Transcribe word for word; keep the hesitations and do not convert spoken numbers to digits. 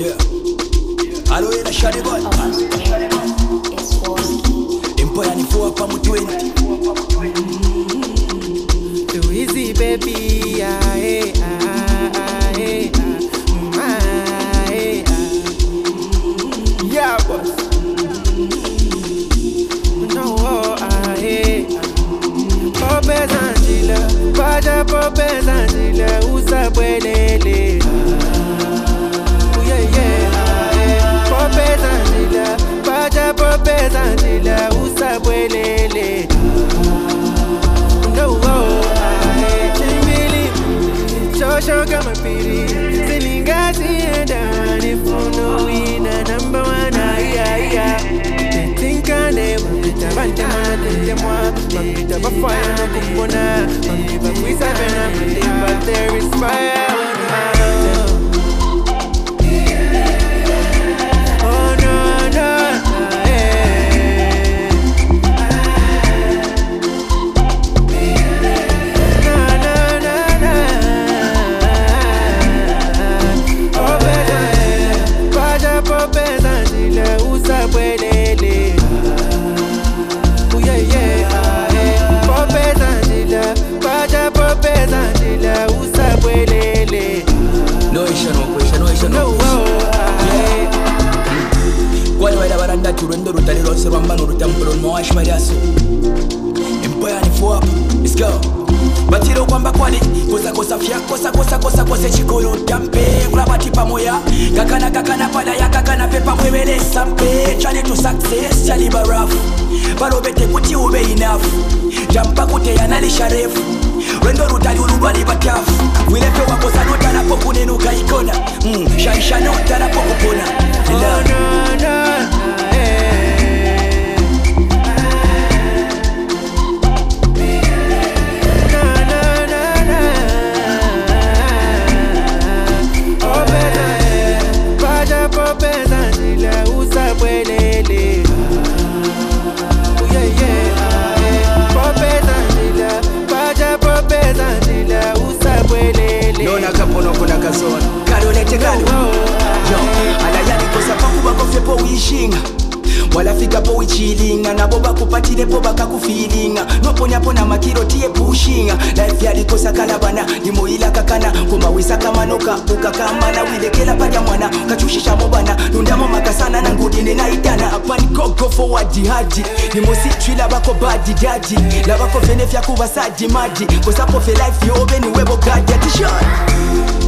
Yeah. Hello, in a shady boy. It's Forsky. Empire ni four pa mu twenty. Too easy, baby. Ah, eh, ah, ah, eh, ah. Mm, ah, eh, ah. Yeah, boss. No, oh, ah, eh, ah. Popes Angela, Paja Popes Angela, usa buenele. Oh, yeah, yeah, ah, eh. Popes Angela, Paja Popes Angela, usa buenele. No, oh, ah, eh. Chimbili, Shosho kama piri, Silingati and down. If you know we na number one, ah, yeah, yeah. They think I never get a banta man, them one. Mamita bafaya no kumbona, mamita bakwisa vena mende, but there is fire. Oh no, no, eh. Na na na na. Oh beza, paja po beza, dile usa buenele. Oh yeah yeah, ah, eh. Po beza, dile, paja po beza, dile usa buenele. No issue, no question, no issue, No, no oh, ah, eh. Kwali waida baranda turendo rutali rose rwambano rutamburo mwash mariaso. Empire ni four up. Let's go. Batiro kwamba kwali kosa kosa fya kosa kosa kosa kosa chikolo tampe kulabati pamoya kakana kakana pada ya kakana pepa mwebele sampe chali to success chali barafu balobete kuti ube enough jampa kute yanalisha refu wendo rutali urubali batafu wilepe wakosa nota na poku nenuka ikona mm, shaisha nota na poku pona Oh no, no, eh. Na na na na. Oh beza, eh. Paja po beza, dile usa buenele. Oh yeah yeah, ah, eh. Po beza, dile, paja po beza, dile usa buenele. nona kapono kuna kazona kalolete kalo yo alayani kosa pakuba kofe po wishinga walafika po wichilinga nabo bakupatile po bakakufilinga noponyapona makiro tiye pushinga life yalikosa kalabana nimoyila kakana kumawisa kamanoka ukakamana wilekela padya mwana kachushisha mobana nundamo makasana nangudine naidana apani koko forward haji nimositwila bako badi daji labako fene fya kuba saji maji kosa po fe life yobe ni webo gaja t-shirt